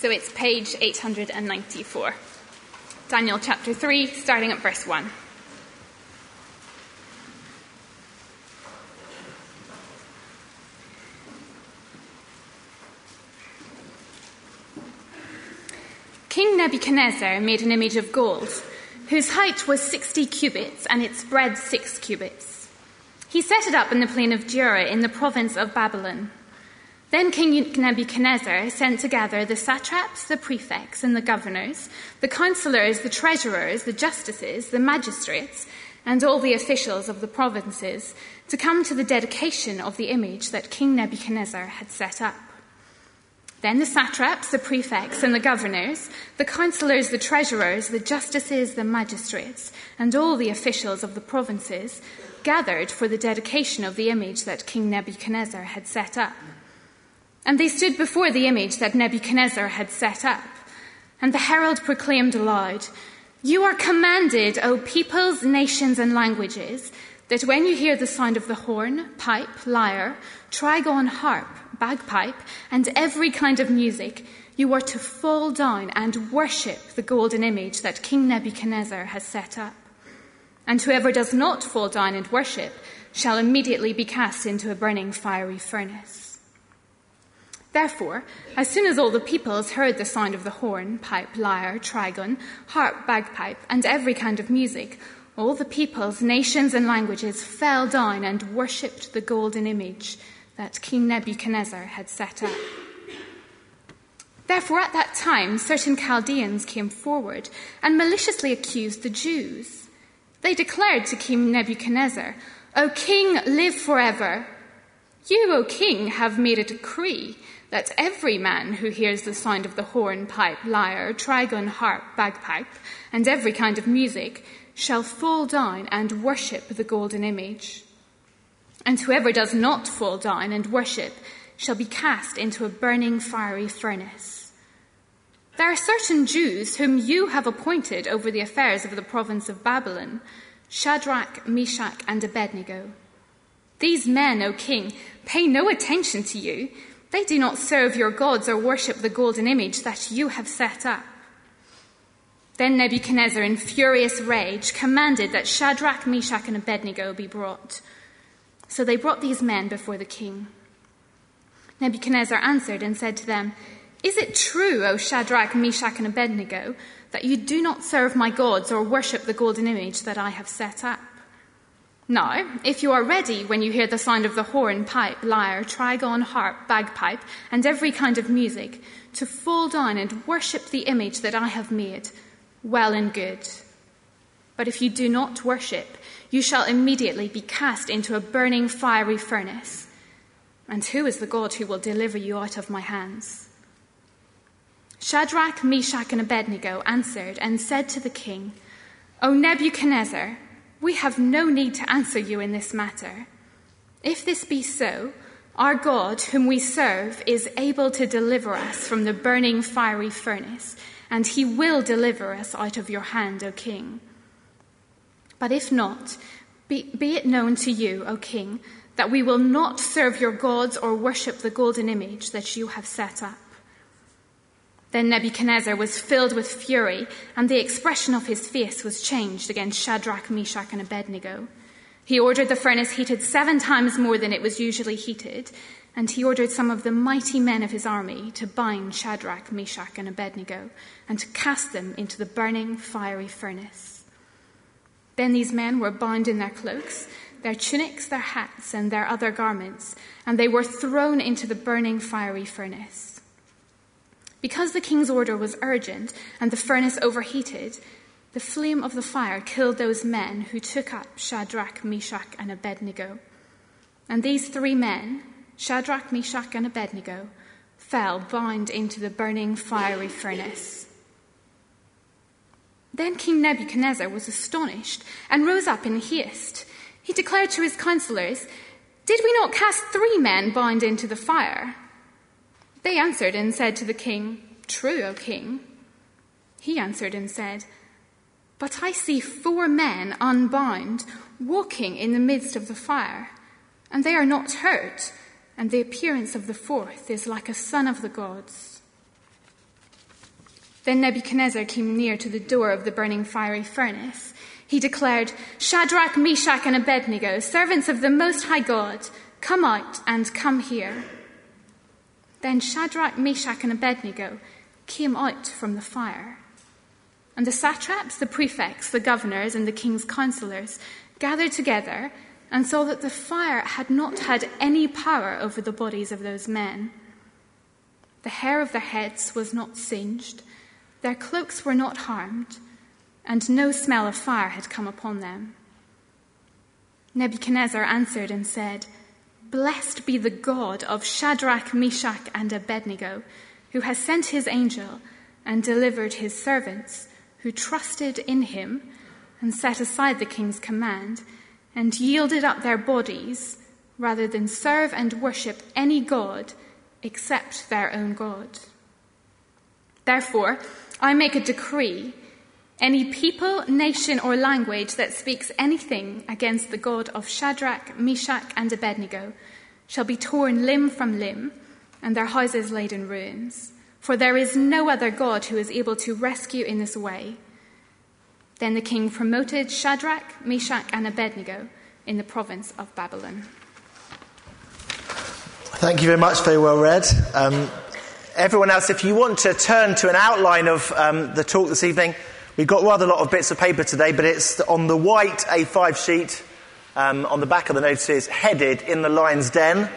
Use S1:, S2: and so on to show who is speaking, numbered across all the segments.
S1: So it's page 894. Daniel chapter 3, starting at verse 1. King Nebuchadnezzar made an image of gold, whose height was 60 cubits and its breadth 6 cubits. He set it up in the plain of Dura in the province of Babylon. Then King Nebuchadnezzar sent together the satraps, the prefects, and the governors, the counselors, the treasurers, the justices, the magistrates, and all the officials of the provinces to come to the dedication of the image that King Nebuchadnezzar had set up. Then the satraps, the prefects, and the governors, the counselors, the treasurers, the justices, the magistrates, and all the officials of the provinces gathered for the dedication of the image that King Nebuchadnezzar had set up. And they stood before the image that Nebuchadnezzar had set up. And the herald proclaimed aloud, "You are commanded, O peoples, nations, and languages, that when you hear the sound of the horn, pipe, lyre, trigon, harp, bagpipe, and every kind of music, you are to fall down and worship the golden image that King Nebuchadnezzar has set up. And whoever does not fall down and worship shall immediately be cast into a burning fiery furnace." Therefore, as soon as all the peoples heard the sound of the horn, pipe, lyre, trigon, harp, bagpipe, and every kind of music, all the peoples, nations, and languages fell down and worshipped the golden image that King Nebuchadnezzar had set up. Therefore, at that time, certain Chaldeans came forward and maliciously accused the Jews. They declared to King Nebuchadnezzar, "O king, live forever. You, O king, have made a decree that every man who hears the sound of the horn, pipe, lyre, trigon, harp, bagpipe, and every kind of music shall fall down and worship the golden image. And whoever does not fall down and worship shall be cast into a burning fiery furnace. There are certain Jews whom you have appointed over the affairs of the province of Babylon, Shadrach, Meshach, and Abednego. These men, O king, pay no attention to you. They do not serve your gods or worship the golden image that you have set up." Then Nebuchadnezzar, in furious rage, commanded that Shadrach, Meshach, and Abednego be brought. So they brought these men before the king. Nebuchadnezzar answered and said to them, "Is it true, O Shadrach, Meshach, and Abednego, that you do not serve my gods or worship the golden image that I have set up? Now, if you are ready when you hear the sound of the horn, pipe, lyre, trigon, harp, bagpipe, and every kind of music, to fall down and worship the image that I have made, well and good. But if you do not worship, you shall immediately be cast into a burning fiery furnace. And who is the God who will deliver you out of my hands?" Shadrach, Meshach, and Abednego answered and said to the king, "O Nebuchadnezzar, we have no need to answer you in this matter. If this be so, our God, whom we serve, is able to deliver us from the burning fiery furnace, and he will deliver us out of your hand, O king. But if not, be it known to you, O king, that we will not serve your gods or worship the golden image that you have set up." Then Nebuchadnezzar was filled with fury, and the expression of his face was changed against Shadrach, Meshach, and Abednego. He ordered the furnace heated 7 times more than it was usually heated, and he ordered some of the mighty men of his army to bind Shadrach, Meshach, and Abednego, and to cast them into the burning fiery furnace. Then these men were bound in their cloaks, their tunics, their hats, and their other garments, and they were thrown into the burning fiery furnace. Because the king's order was urgent and the furnace overheated, the flame of the fire killed those men who took up Shadrach, Meshach, and Abednego. And these 3 men, Shadrach, Meshach, and Abednego, fell bound into the burning fiery furnace. Then King Nebuchadnezzar was astonished and rose up in haste. He declared to his counselors, "Did we not cast 3 men bound into the fire?" They answered and said to the king, "True, O king." He answered and said, "But I see 4 men unbound, walking in the midst of the fire, and they are not hurt, and the appearance of the 4th is like a son of the gods." Then Nebuchadnezzar came near to the door of the burning fiery furnace. He declared, "Shadrach, Meshach, and Abednego, servants of the Most High God, come out and come here." Then Shadrach, Meshach, and Abednego came out from the fire. And the satraps, the prefects, the governors, and the king's counselors gathered together and saw that the fire had not had any power over the bodies of those men. The hair of their heads was not singed, their cloaks were not harmed, and no smell of fire had come upon them. Nebuchadnezzar answered and said, "Blessed be the God of Shadrach, Meshach, and Abednego, who has sent his angel and delivered his servants, who trusted in him and set aside the king's command and yielded up their bodies rather than serve and worship any god except their own God. Therefore, I make a decree. Any people, nation, or language that speaks anything against the God of Shadrach, Meshach, and Abednego shall be torn limb from limb, and their houses laid in ruins. For there is no other God who is able to rescue in this way." Then the king promoted Shadrach, Meshach, and Abednego in the province of Babylon.
S2: Thank you very much. Very well read. Everyone else, if you want to turn to an outline of the talk this evening, we've got rather a lot of bits of paper today, but it's on the white A5 sheet. On the back of the notices, headed "In the Lion's Den,"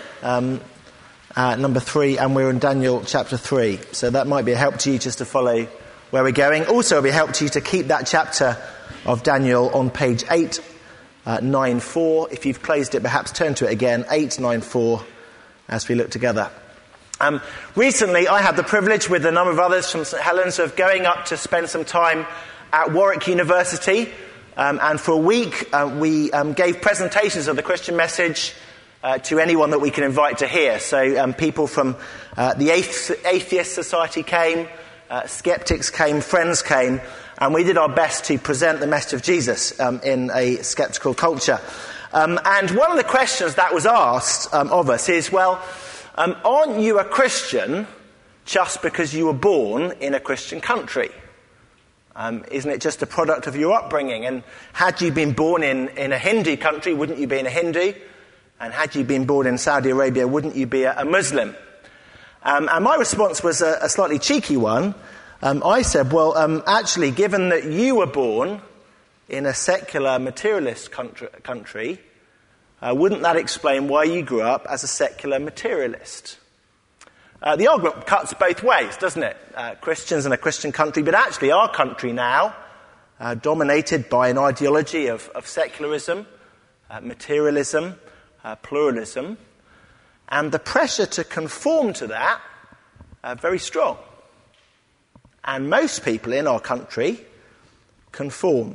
S2: number 3, and we're in Daniel chapter 3. So that might be a help to you just to follow where we're going. Also, it'll be a help to you to keep that chapter of Daniel on page 894. If you've closed it, perhaps turn to it again, 894, as we look together. Recently, I had the privilege, with a number of others from St Helens, of going up to spend some time at Warwick University. And for a week, we gave presentations of the Christian message to anyone that we can invite to hear. So people from the Atheist Society came, skeptics came, friends came, and we did our best to present the message of Jesus in a skeptical culture. And one of the questions that was asked of us is, well, aren't you a Christian just because you were born in a Christian country? Isn't it just a product of your upbringing? And had you been born in a Hindu country, wouldn't you be a Hindu? And had you been born in Saudi Arabia, wouldn't you be a Muslim? And my response was a slightly cheeky one. I said, well, actually, given that you were born in a secular materialist country, wouldn't that explain why you grew up as a secular materialist? The argument cuts both ways, doesn't it? Christians in a Christian country, but actually our country now, dominated by an ideology of secularism, materialism, pluralism, and the pressure to conform to that, very strong. And most people in our country conform.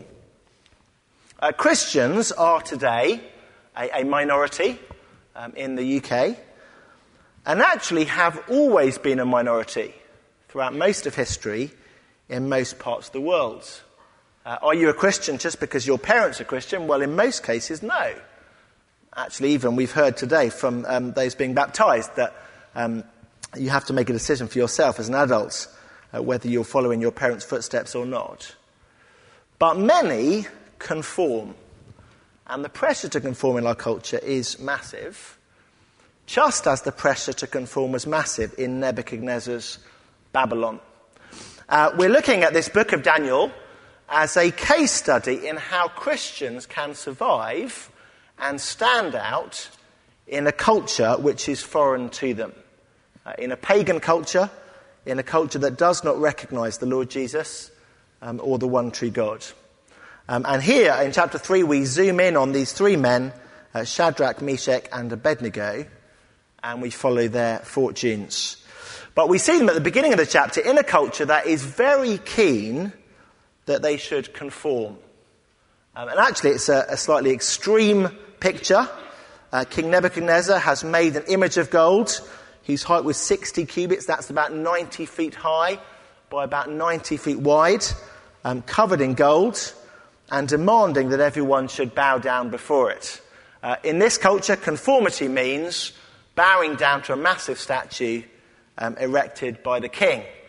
S2: Christians are today a minority in the UK, and actually have always been a minority throughout most of history in most parts of the world. Are you a Christian just because your parents are Christian? Well, in most cases, no. Actually, even we've heard today from those being baptised that you have to make a decision for yourself as an adult whether you're following your parents' footsteps or not. But many conform, and the pressure to conform in our culture is massive, just as the pressure to conform was massive in Nebuchadnezzar's Babylon. We're looking at this book of Daniel as a case study in how Christians can survive and stand out in a culture which is foreign to them. In a pagan culture, in a culture that does not recognise the Lord Jesus or the one true God. And here in chapter 3 we zoom in on these three men, Shadrach, Meshach and Abednego, and we follow their fortunes. But we see them at the beginning of the chapter in a culture that is very keen that they should conform. And actually it's a slightly extreme picture. King Nebuchadnezzar has made an image of gold whose height was 60 cubits, that's about 90 feet high by about 90 feet wide, covered in gold, and demanding that everyone should bow down before it. In this culture, conformity means bowing down to a massive statue erected by the king.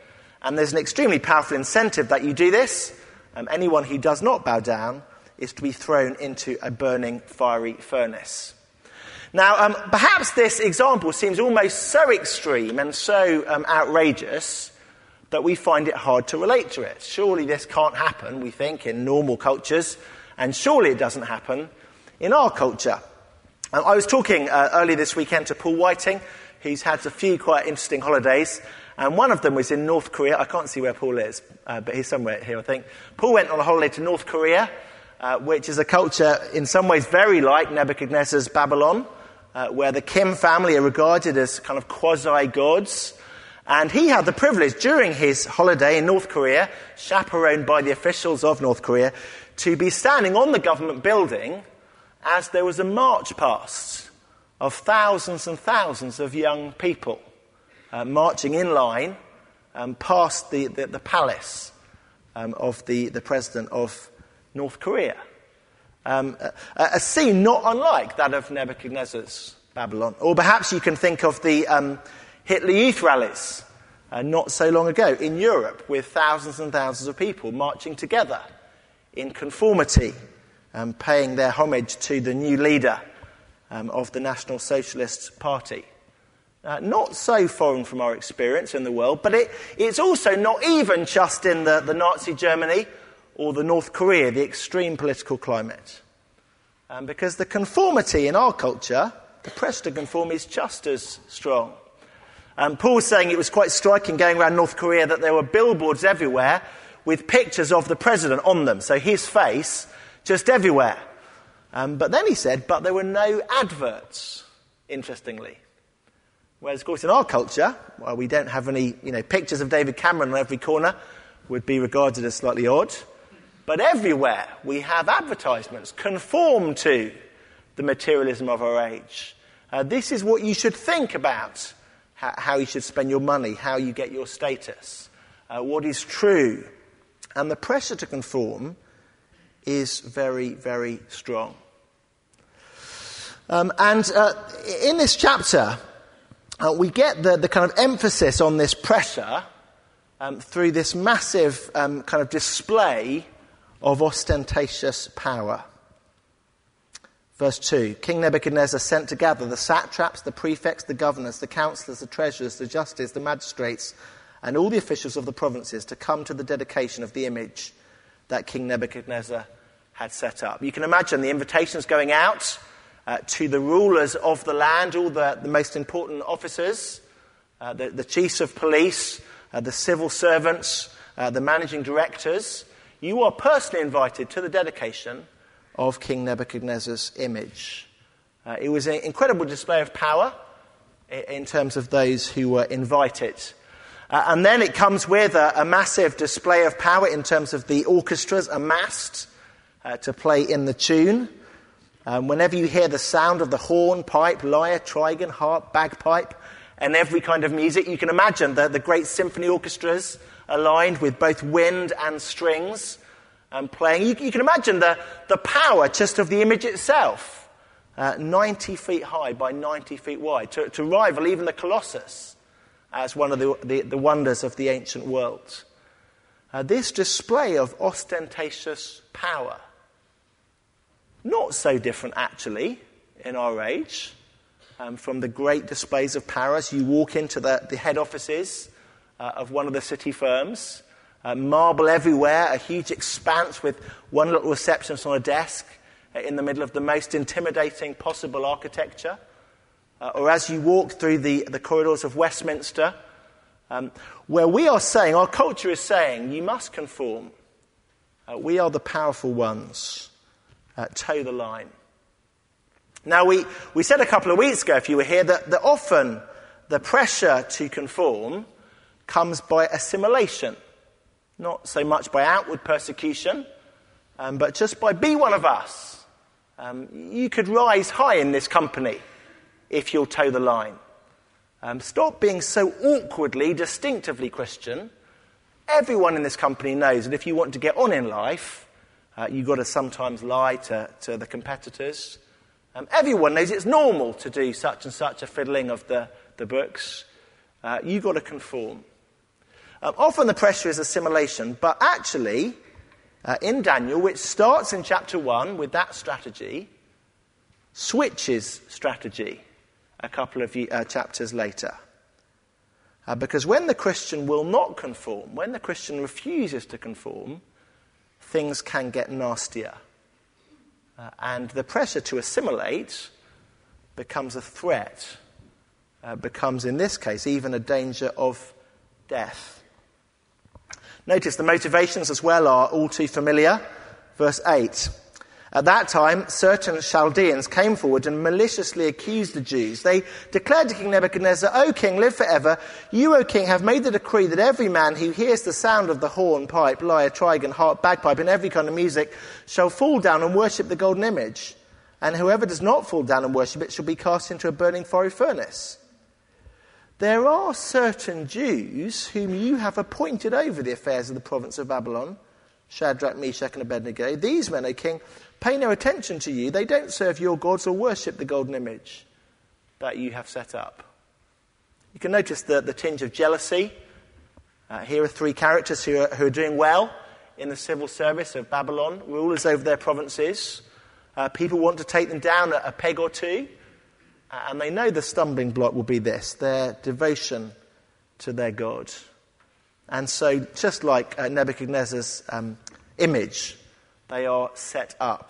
S2: And there's an extremely powerful incentive that you do this. Anyone who does not bow down is to be thrown into a burning fiery furnace. Now, perhaps this example seems almost so extreme and so outrageous that we find it hard to relate to it. Surely this can't happen, we think, in normal cultures, and surely it doesn't happen in our culture. I was talking earlier this weekend to Paul Whiting, who's had a few quite interesting holidays, and one of them was in North Korea. I can't see where Paul is, but he's somewhere here, I think. Paul went on a holiday to North Korea, which is a culture in some ways very like Nebuchadnezzar's Babylon, where the Kim family are regarded as kind of quasi-gods. And he had the privilege during his holiday in North Korea, chaperoned by the officials of North Korea, to be standing on the government building as there was a march past of thousands and thousands of young people marching in line past the palace of the president of North Korea. A scene not unlike that of Nebuchadnezzar's Babylon. Or perhaps you can think of the Hitler Youth rallies not so long ago in Europe, with thousands and thousands of people marching together in conformity, paying their homage to the new leader of the National Socialist Party. Not so foreign from our experience in the world, but it's also not even just in the Nazi Germany or the North Korea, the extreme political climate. Because the conformity in our culture, the pressure to conform, is just as strong. Paul's saying it was quite striking going around North Korea that there were billboards everywhere with pictures of the president on them, so his face just everywhere. But then he said, but there were no adverts, interestingly. Whereas, of course, in our culture, well, we don't have any, pictures of David Cameron on every corner would be regarded as slightly odd. But everywhere we have advertisements conform to the materialism of our age. This is what you should think about, how you should spend your money, how you get your status, what is true. And the pressure to conform is very, very strong. And in this chapter, we get the kind of emphasis on this pressure through this massive kind of display of ostentatious power. Verse 2, King Nebuchadnezzar sent to gather the satraps, the prefects, the governors, the councillors, the treasurers, the justices, the magistrates, and all the officials of the provinces to come to the dedication of the image that King Nebuchadnezzar had set up. You can imagine the invitations going out to the rulers of the land, all the most important officers, the chiefs of police, the civil servants, the managing directors. You are personally invited to the dedication of King Nebuchadnezzar's image. It was an incredible display of power in terms of those who were invited. And then it comes with a massive display of power in terms of the orchestras amassed to play in the tune. Whenever you hear the sound of the horn, pipe, lyre, trigon, harp, bagpipe, and every kind of music, you can imagine the great symphony orchestras aligned with both wind and strings playing. You can imagine the power just of the image itself, 90 feet high by 90 feet wide, to rival even the Colossus as one of the wonders of the ancient world. This display of ostentatious power, not so different actually in our age from the great displays of power as you walk into the head offices of one of the city firms. Marble everywhere, a huge expanse with one little receptionist on a desk in the middle of the most intimidating possible architecture. Or as you walk through the corridors of Westminster, where we are saying, our culture is saying, you must conform. We are the powerful ones. Toe the line. Now, we said a couple of weeks ago, if you were here, that often the pressure to conform comes by assimilation. Not so much by outward persecution, but just by be one of us. You could rise high in this company if you'll toe the line. Stop being so awkwardly, distinctively Christian. Everyone in this company knows that if you want to get on in life, you've got to sometimes lie to the competitors. Everyone knows it's normal to do such and such a fiddling of the books. You've got to conform. Often the pressure is assimilation, but actually, in Daniel, which starts in chapter 1 with that strategy, switches strategy a couple of chapters later. Because when the Christian will not conform, when the Christian refuses to conform, things can get nastier. And the pressure to assimilate becomes a threat, becomes, in this case, even a danger of death. Notice the motivations as well are all too familiar. Verse 8. At that time, certain Chaldeans came forward and maliciously accused the Jews. They declared to King Nebuchadnezzar, "O king, live forever. You, O king, have made the decree that every man who hears the sound of the horn, pipe, lyre, trigon, harp, bagpipe, and every kind of music shall fall down and worship the golden image. And whoever does not fall down and worship it shall be cast into a burning fiery furnace. There are certain Jews whom you have appointed over the affairs of the province of Babylon, Shadrach, Meshach, and Abednego. These men, O king, pay no attention to you. They don't serve your gods or worship the golden image that you have set up." You can notice the tinge of jealousy. Here are three characters who are doing well in the civil service of Babylon, rulers over their provinces. People want to take them down a peg or two, and they know the stumbling block will be this, their devotion to their God. And so, just like Nebuchadnezzar's image, they are set up.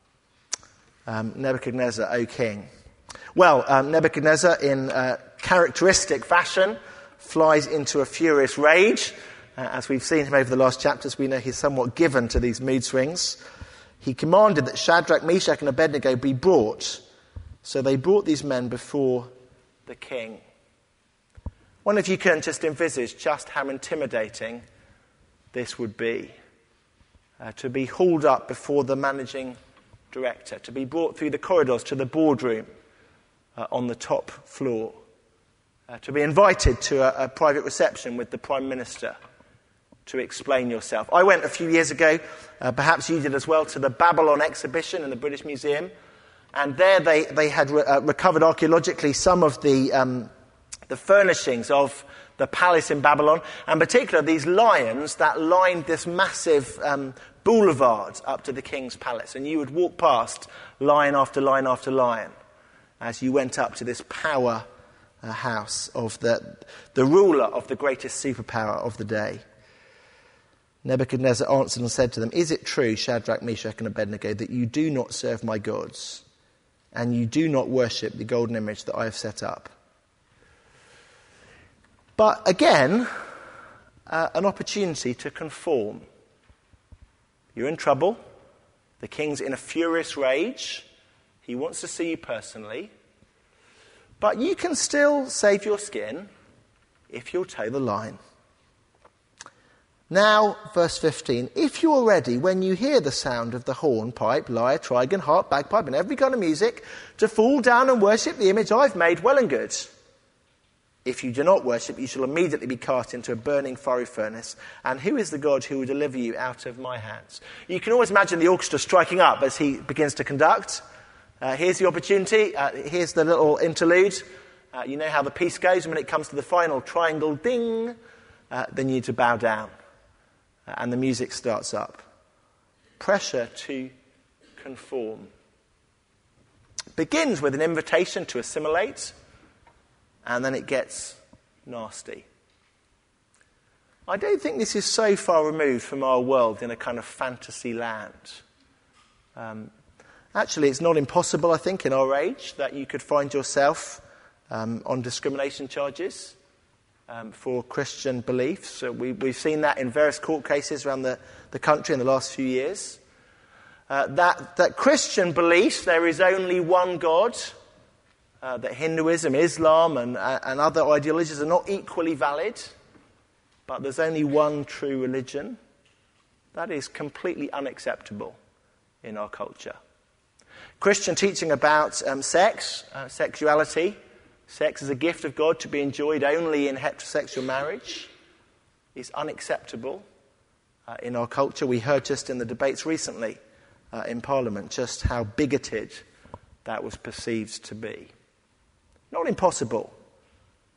S2: Nebuchadnezzar, O king. Well, Nebuchadnezzar, in characteristic fashion, flies into a furious rage. As we've seen him over the last chapters, we know he's somewhat given to these mood swings. He commanded that Shadrach, Meshach, and Abednego be brought. So they brought these men before the king. I wonder if you can just envisage just how intimidating this would be. To be hauled up before the managing director, to be brought through the corridors to the boardroom on the top floor, to be invited to a private reception with the Prime Minister to explain yourself. I went a few years ago, perhaps you did as well, to the Babylon exhibition in the British Museum, and there they had recovered archaeologically some of the furnishings of the palace in Babylon, and in particular these lions that lined this massive boulevard up to the king's palace. And you would walk past lion after lion after lion as you went up to this power house of the ruler of the greatest superpower of the day. Nebuchadnezzar answered and said to them, "Is it true, Shadrach, Meshach, and Abednego, that you do not serve my gods, and you do not worship the golden image that I have set up?" But again, an opportunity to conform. You're in trouble. The king's in a furious rage. He wants to see you personally. But you can still save your skin if you'll toe the line. Now, verse 15, "If you are ready, when you hear the sound of the horn, pipe, lyre, trigon, harp, bagpipe, and every kind of music, to fall down and worship the image I've made, well and good. If you do not worship, you shall immediately be cast into a burning fiery furnace. And who is the God who will deliver you out of my hands?" You can always imagine the orchestra striking up as he begins to conduct. Here's the opportunity. Here's the little interlude. You know how the piece goes. When it comes to the final triangle, ding, then you need to bow down. And the music starts up. Pressure to conform. Begins with an invitation to assimilate, and then it gets nasty. I don't think this is so far removed from our world in a kind of fantasy land. Actually, it's not impossible, I think, in our age that you could find yourself on discrimination charges for Christian beliefs. So we've seen that in various court cases around the country in the last few years. That Christian beliefs, there is only one God, that Hinduism, Islam, and other ideologies are not equally valid, but there's only one true religion. That is completely unacceptable in our culture. Christian teaching about sex, sexuality, sex as a gift of God to be enjoyed only in heterosexual marriage is unacceptable in our culture. We heard just in the debates recently in Parliament just how bigoted that was perceived to be. Not impossible,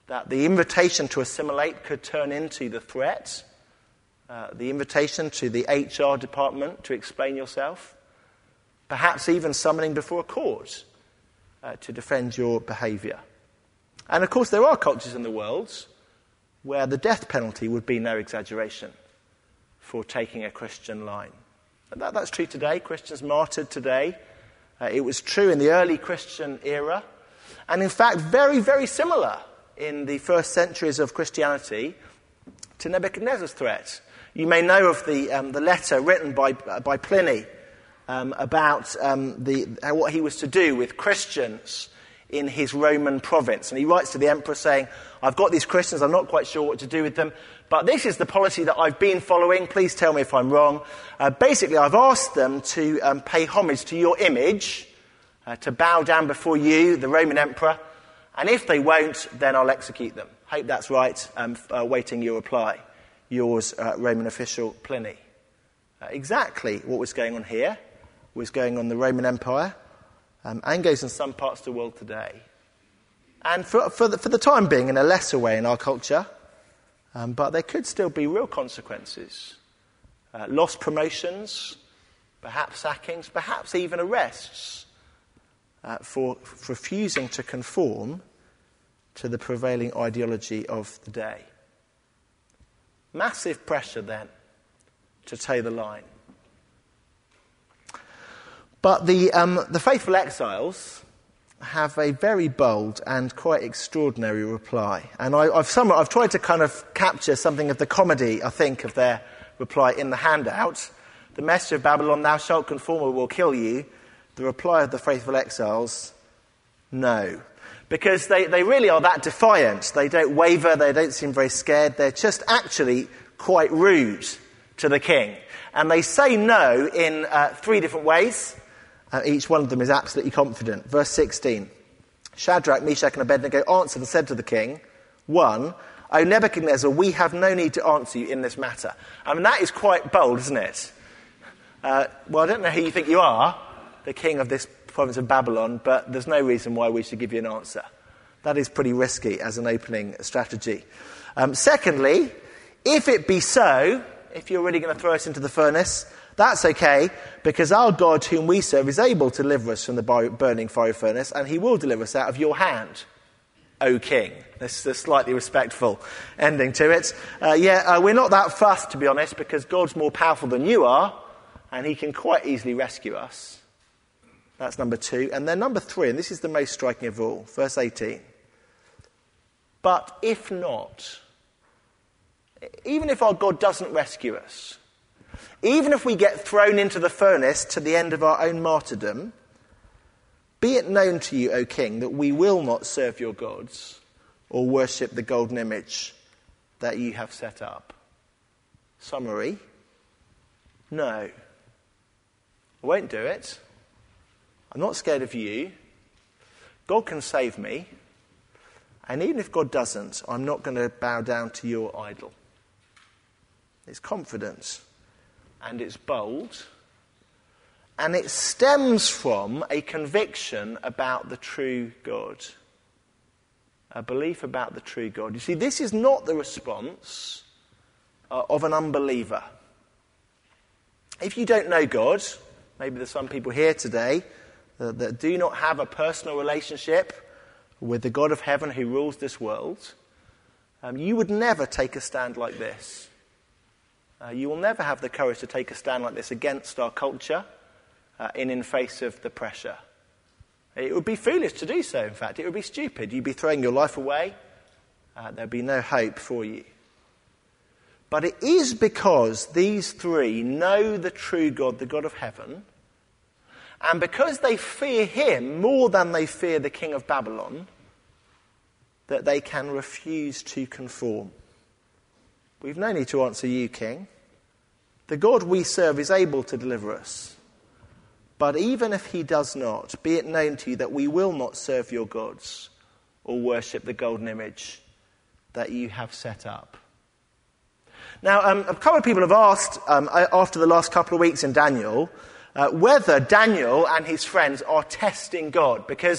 S2: that the invitation to assimilate could turn into the threat, the invitation to the HR department to explain yourself, perhaps even summoning before a court to defend your behaviour. And of course there are cultures in the world where the death penalty would be no exaggeration for taking a Christian line. That's true today. Christians martyred today. It was true in the early Christian era. And in fact, very, very similar in the first centuries of Christianity to Nebuchadnezzar's threat. You may know of the letter written by Pliny about what he was to do with Christians in his Roman province. And he writes to the emperor saying, I've got these Christians, I'm not quite sure what to do with them, but this is the policy that I've been following, please tell me if I'm wrong. Basically, I've asked them to pay homage to your image, to bow down before you, the Roman emperor, and if they won't, then I'll execute them. Hope that's right, awaiting your reply. Yours, Roman official Pliny. Exactly what was going on here was going on in the Roman Empire, and goes in some parts of the world today. And for the time being, in a lesser way in our culture, but there could still be real consequences. Lost promotions, perhaps sackings, perhaps even arrests for refusing to conform to the prevailing ideology of the day. Massive pressure then to toe the line. But the faithful exiles have a very bold and quite extraordinary reply. And I've tried to kind of capture something of the comedy, I think, of their reply in the handout. The message of Babylon, thou shalt conform or we'll kill you. The reply of the faithful exiles, no. Because they really are that defiant. They don't waver, they don't seem very scared. They're just actually quite rude to the king. And they say no in 3 different ways. Each one of them is absolutely confident. Verse 16. Shadrach, Meshach and Abednego answered and said to the king, 1, O Nebuchadnezzar, we have no need to answer you in this matter. I mean, that is quite bold, isn't it? Well, I don't know who you think you are, the king of this province of Babylon, but there's no reason why we should give you an answer. That is pretty risky as an opening strategy. Secondly, if it be so, if you're really going to throw us into the furnace, that's okay, because our God whom we serve is able to deliver us from the burning fiery furnace, and he will deliver us out of your hand, O king. This is a slightly respectful ending to it. We're not that fussed, to be honest, because God's more powerful than you are, and he can quite easily rescue us. That's number 2. And then number 3, and this is the most striking of all, verse 18. But if not, even if our God doesn't rescue us, even if we get thrown into the furnace to the end of our own martyrdom, be it known to you, O king, that we will not serve your gods or worship the golden image that you have set up. Summary: no. I won't do it. I'm not scared of you. God can save me. And even if God doesn't, I'm not going to bow down to your idol. It's confidence. And it's bold. And it stems from a conviction about the true God. A belief about the true God. You see, this is not the response of an unbeliever. If you don't know God, maybe there's some people here today that do not have a personal relationship with the God of heaven who rules this world, you would never take a stand like this. You will never have the courage to take a stand like this against our culture in face of the pressure. It would be foolish to do so, in fact. It would be stupid. You'd be throwing your life away. There'd be no hope for you. But it is because these 3 know the true God, the God of heaven, and because they fear him more than they fear the king of Babylon, that they can refuse to conform. We've no need to answer you, king. The God we serve is able to deliver us. But even if he does not, be it known to you that we will not serve your gods or worship the golden image that you have set up. Now, a couple of people have asked, after the last couple of weeks in Daniel, whether Daniel and his friends are testing God. Because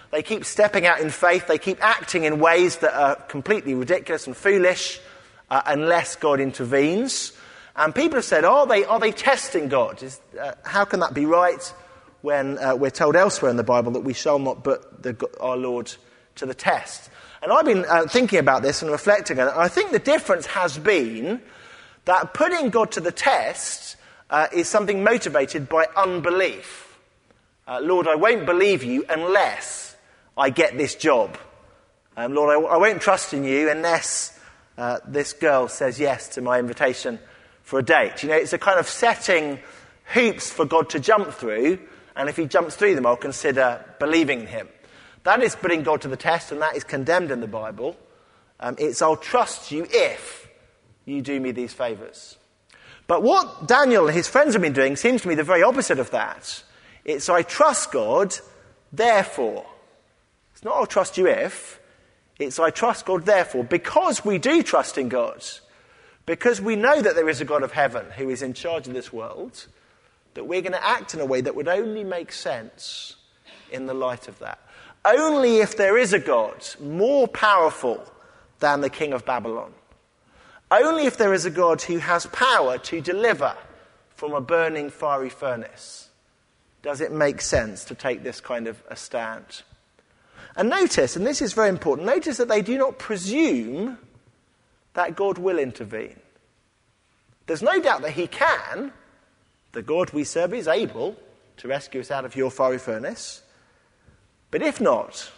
S2: They keep stepping out in faith. They keep acting in ways that are completely ridiculous and foolish unless God intervenes. And people have said, are they testing God? How can that be right when we're told elsewhere in the Bible that we shall not put our Lord to the test? And I've been thinking about this and reflecting on it. And I think the difference has been that putting God to the test is something motivated by unbelief. Lord, I won't believe you unless I get this job. Lord, I won't trust in you unless this girl says yes to my invitation for a date. It's a kind of setting hoops for God to jump through, and if he jumps through them, I'll consider believing him. That is putting God to the test, and that is condemned in the Bible. It's I'll trust you if you do me these favours. But what Daniel and his friends have been doing seems to me the very opposite of that. It's I trust God, therefore. It's not I'll trust you if. It's I trust God, therefore. Because we do trust in God, because we know that there is a God of heaven who is in charge of this world, that we're going to act in a way that would only make sense in the light of that. Only if there is a God more powerful than the king of Babylon. Only if there is a God who has power to deliver from a burning fiery furnace does it make sense to take this kind of a stand. And notice, and this is very important, notice that they do not presume that God will intervene. There's no doubt that he can. The God we serve is able to rescue us out of your fiery furnace. But if not,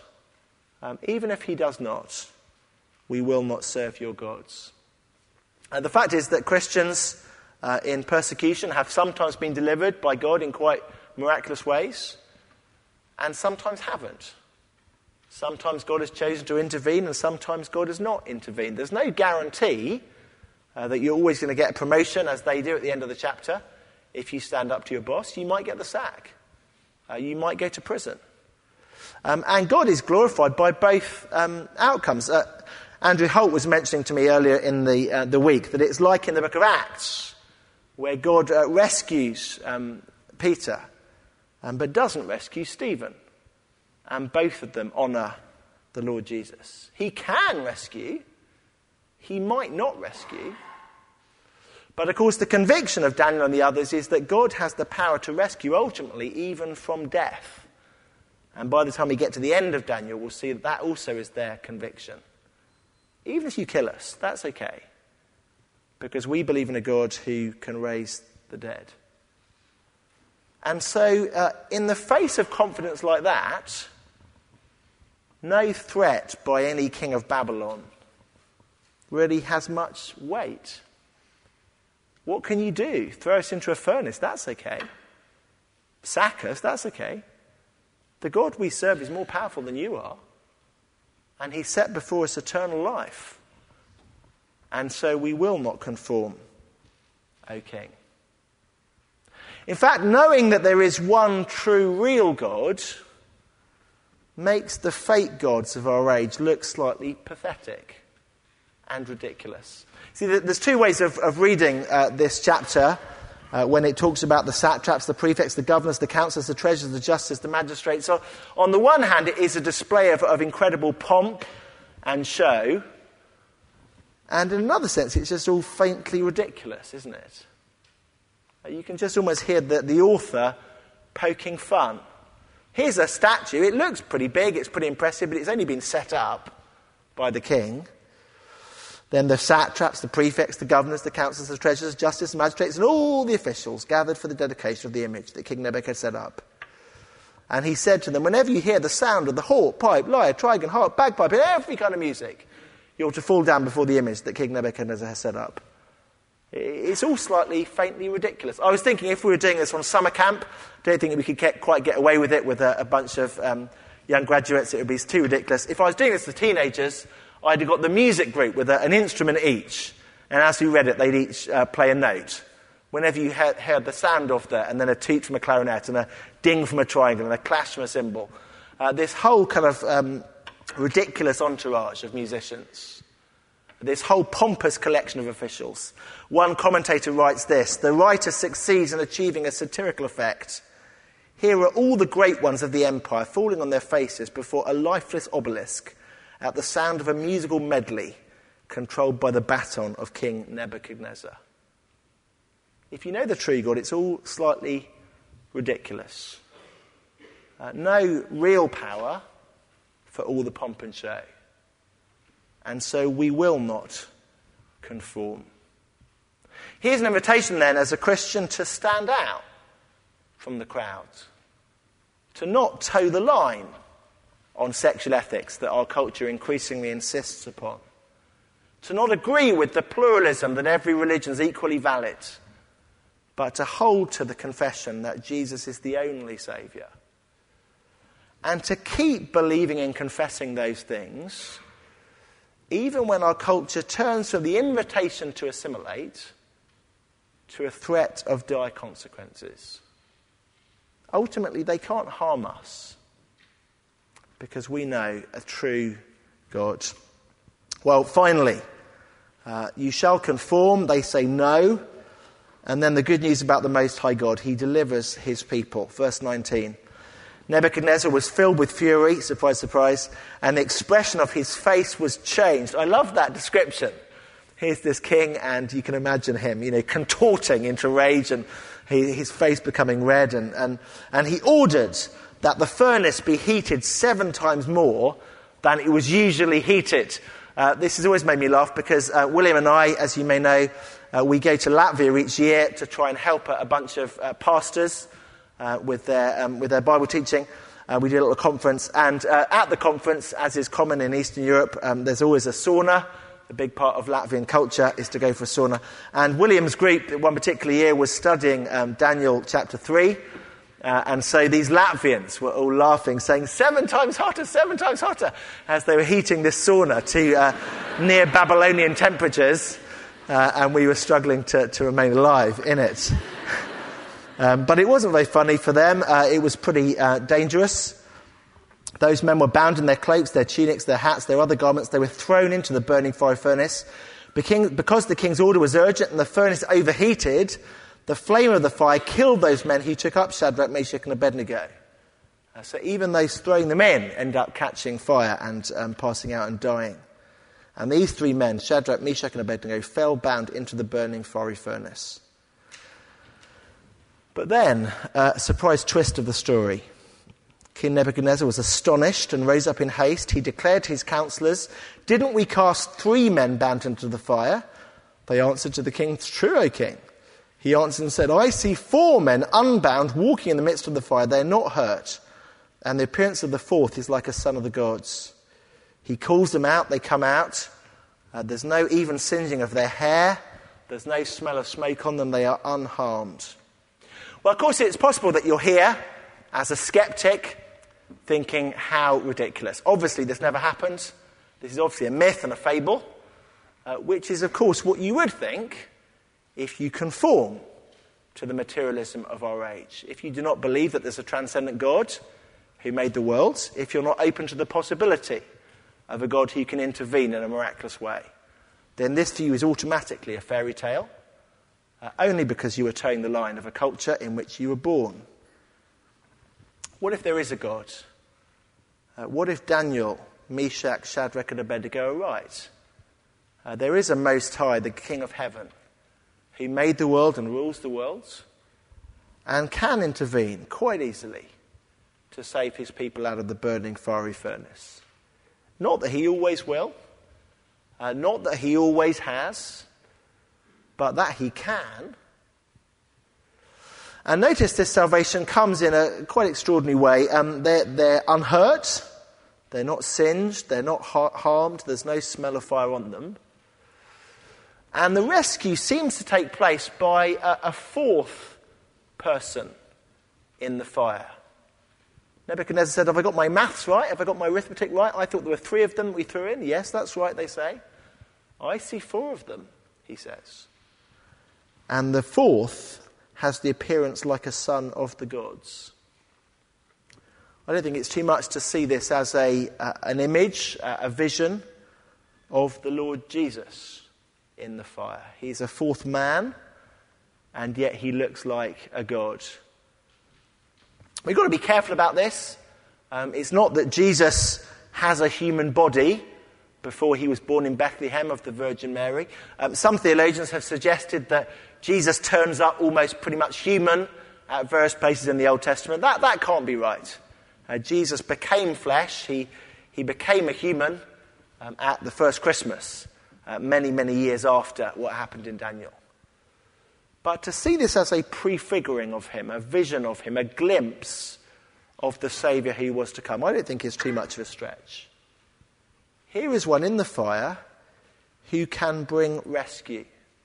S2: even if he does not, we will not serve your gods. The fact is that Christians in persecution have sometimes been delivered by God in quite miraculous ways, and sometimes haven't. Sometimes God has chosen to intervene, and sometimes God has not intervened. There's no guarantee that you're always going to get a promotion, as they do at the end of the chapter. If you stand up to your boss, you might get the sack. You might go to prison. And God is glorified by both outcomes. Andrew Holt was mentioning to me earlier in the week that it's like in the book of Acts, where God rescues Peter, but doesn't rescue Stephen. And both of them honour the Lord Jesus. He can rescue. He might not rescue. But of course the conviction of Daniel and the others is that God has the power to rescue ultimately even from death. And by the time we get to the end of Daniel, we'll see that also is their conviction. Even if you kill us, that's okay. Because we believe in a God who can raise the dead. And so, in the face of confidence like that, no threat by any king of Babylon really has much weight. What can you do? Throw us into a furnace? That's okay. Sack us? That's okay. The God we serve is more powerful than you are. And he set before us eternal life. And so we will not conform, O King. In fact, knowing that there is one true, real God makes the fake gods of our age look slightly pathetic and ridiculous. See, there's two ways of reading this chapter when it talks about the satraps, the prefects, the governors, the councillors, the treasurers, the justices, the magistrates. So on the one hand, it is a display of incredible pomp and show. And in another sense, it's just all faintly ridiculous, isn't it? You can just almost hear the author poking fun. Here's a statue. It looks pretty big, it's pretty impressive, but it's only been set up by the king. Then the satraps, the prefects, the governors, the councillors, the treasurers, justices, magistrates, and all the officials gathered for the dedication of the image that King Nebuchadnezzar set up. And he said to them, whenever you hear the sound of the hawk, pipe, lyre, trigon, harp, bagpipe, and every kind of music, you ought to fall down before the image that King Nebuchadnezzar has set up. It's all slightly, faintly ridiculous. I was thinking if we were doing this on summer camp, I don't think we could quite get away with it with a bunch of young graduates. It would be too ridiculous. If I was doing this to teenagers, I'd have got the music group with an instrument each. And as we read it, they'd each play a note. Whenever you heard the sound of that, and then a toot from a clarinet, and a ding from a triangle, and a clash from a cymbal. This whole kind of ridiculous entourage of musicians. This whole pompous collection of officials. One commentator writes this: the writer succeeds in achieving a satirical effect. Here are all the great ones of the empire falling on their faces before a lifeless obelisk at the sound of a musical medley controlled by the baton of King Nebuchadnezzar. If you know the true God, it's all slightly ridiculous. No real power for all the pomp and show. And so we will not conform. Here's an invitation then as a Christian to stand out from the crowd, to not toe the line on sexual ethics that our culture increasingly insists upon, to not agree with the pluralism that every religion is equally valid, but to hold to the confession that Jesus is the only Saviour, and to keep believing and confessing those things even when our culture turns from the invitation to assimilate to a threat of dire consequences. Ultimately, they can't harm us because we know a true God. Well, finally, you shall conform. They say no. And then the good news about the Most High God, he delivers his people. Verse 19. Nebuchadnezzar was filled with fury, surprise, surprise, and the expression of his face was changed. I love that description. Here's this king, and you can imagine him, contorting into rage, and his face becoming red, and he ordered that the furnace be heated 7 times more than it was usually heated. This has always made me laugh because William and I, as you may know, we go to Latvia each year to try and help a bunch of pastors with their Bible teaching. We do a little conference, and at the conference, as is common in Eastern Europe, there's always a sauna. A big part of Latvian culture is to go for a sauna. And William's group, one particular year, was studying Daniel chapter 3. And so these Latvians were all laughing, saying, 7 times hotter, 7 times hotter, as they were heating this sauna to near Babylonian temperatures. And we were struggling to remain alive in it. But it wasn't very funny for them. It was pretty dangerous. Those men were bound in their cloaks, their tunics, their hats, their other garments. They were thrown into the burning fiery furnace. Because the king's order was urgent and the furnace overheated, the flame of the fire killed those men who took up Shadrach, Meshach and Abednego. So even those throwing them in end up catching fire and passing out and dying. And these 3 men, Shadrach, Meshach and Abednego, fell bound into the burning fiery furnace. But then, a surprise twist of the story. King Nebuchadnezzar was astonished and rose up in haste. He declared to his counselors, "Didn't we cast 3 men bound into the fire?" They answered to the king, "It's true, O king." He answered and said, "I see 4 men unbound walking in the midst of the fire. They are not hurt. And the appearance of the 4th is like a son of the gods." He calls them out. They come out. There's no even singeing of their hair. There's no smell of smoke on them. They are unharmed. Well, of course, it's possible that you're here as a skeptic thinking, how ridiculous. Obviously, this never happened. This is obviously a myth and a fable, which is, of course, what you would think if you conform to the materialism of our age. If you do not believe that there's a transcendent God who made the world, if you're not open to the possibility of a God who can intervene in a miraculous way, then this view is automatically a fairy tale, only because you are towing the line of a culture in which you were born. What if there is a God? What if Daniel, Meshach, Shadrach and Abednego are right? There is a Most High, the King of Heaven, who made the world and rules the world and can intervene quite easily to save his people out of the burning fiery furnace. Not that he always will, not that he always has, but that he can. And notice this salvation comes in a quite extraordinary way. They're unhurt, they're not singed, they're not harmed, there's no smell of fire on them. And the rescue seems to take place by a 4th person in the fire. Nebuchadnezzar said, "Have I got my maths right? Have I got my arithmetic right? I thought there were 3 of them we threw in." "Yes, that's right," they say. "I see 4 of them," he says. And the 4th has the appearance like a son of the gods. I don't think it's too much to see this as an image, a vision of the Lord Jesus in the fire. He's a 4th man, and yet he looks like a god. We've got to be careful about this. It's not that Jesus has a human body before he was born in Bethlehem of the Virgin Mary. Some theologians have suggested that Jesus turns up almost pretty much human at various places in the Old Testament. That can't be right. Jesus became flesh. He became a human at the first Christmas, many, many years after what happened in Daniel. But to see this as a prefiguring of him, a vision of him, a glimpse of the Saviour who was to come, I don't think is too much of a stretch. Here is one in the fire who can bring rescue.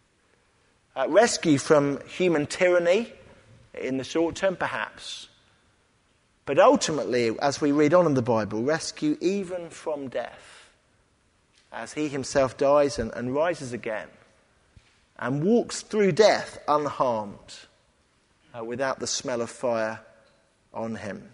S2: Rescue from human tyranny in the short term, perhaps. But ultimately, as we read on in the Bible, rescue even from death, as he himself dies and rises again and walks through death unharmed, without the smell of fire on him.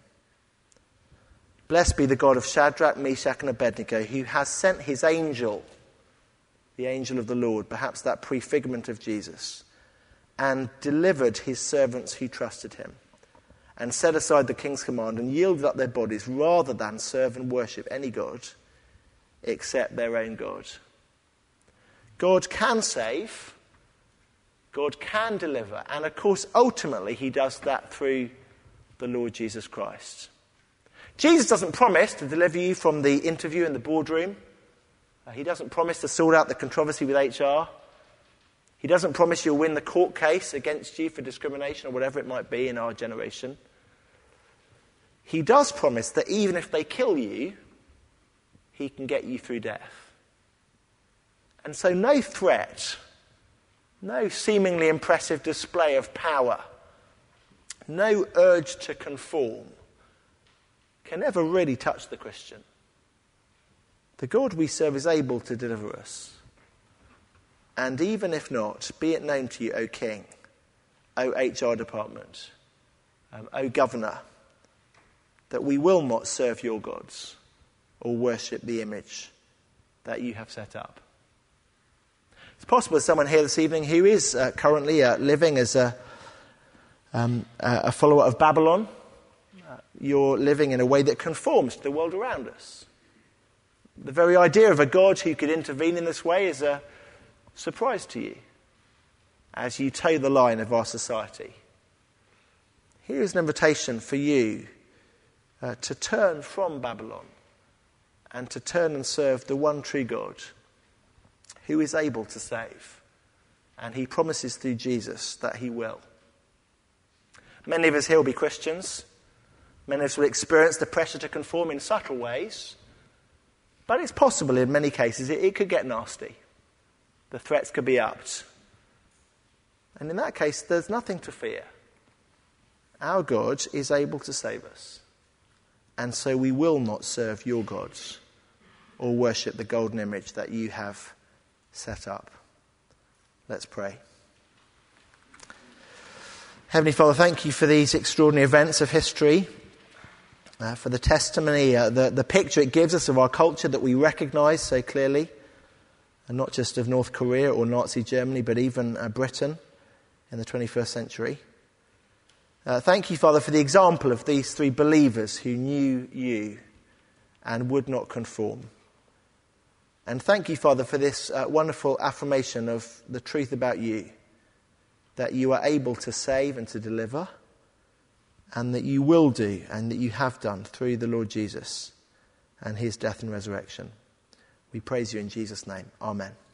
S2: Blessed be the God of Shadrach, Meshach and Abednego, who has sent his angel, the angel of the Lord, perhaps that prefigurement of Jesus, and delivered his servants who trusted him, and set aside the king's command and yielded up their bodies rather than serve and worship any god except their own God. God can save, God can deliver, and of course ultimately he does that through the Lord Jesus Christ. Jesus doesn't promise to deliver you from the interview in the boardroom. He doesn't promise to sort out the controversy with HR. He doesn't promise you'll win the court case against you for discrimination or whatever it might be in our generation. He does promise that even if they kill you, he can get you through death. And so no threat, no seemingly impressive display of power, no urge to conform can ever really touch the Christian. The God we serve is able to deliver us. And even if not, be it known to you, O King, O HR department, O Governor, that we will not serve your gods or worship the image that you have set up. It's possible there's someone here this evening who is currently living as a follower of Babylon. You're living in a way that conforms to the world around us. The very idea of a God who could intervene in this way is a surprise to you as you toe the line of our society. Here is an invitation for you to turn from Babylon and to turn and serve the one true God who is able to save. And he promises through Jesus that he will. Many of us here will be Christians. Many of us will experience the pressure to conform in subtle ways. But it's possible in many cases it could get nasty. The threats could be upped. And in that case, there's nothing to fear. Our God is able to save us. And so we will not serve your gods or worship the golden image that you have set up. Let's pray. Heavenly Father, thank you for these extraordinary events of history, for the testimony, the picture it gives us of our culture that we recognise so clearly, and not just of North Korea or Nazi Germany, but even Britain in the 21st century. Thank you, Father, for the example of these three believers who knew you and would not conform. And thank you, Father, for this wonderful affirmation of the truth about you, that you are able to save and to deliver, and that you will do and that you have done through the Lord Jesus and his death and resurrection. We praise you in Jesus' name. Amen.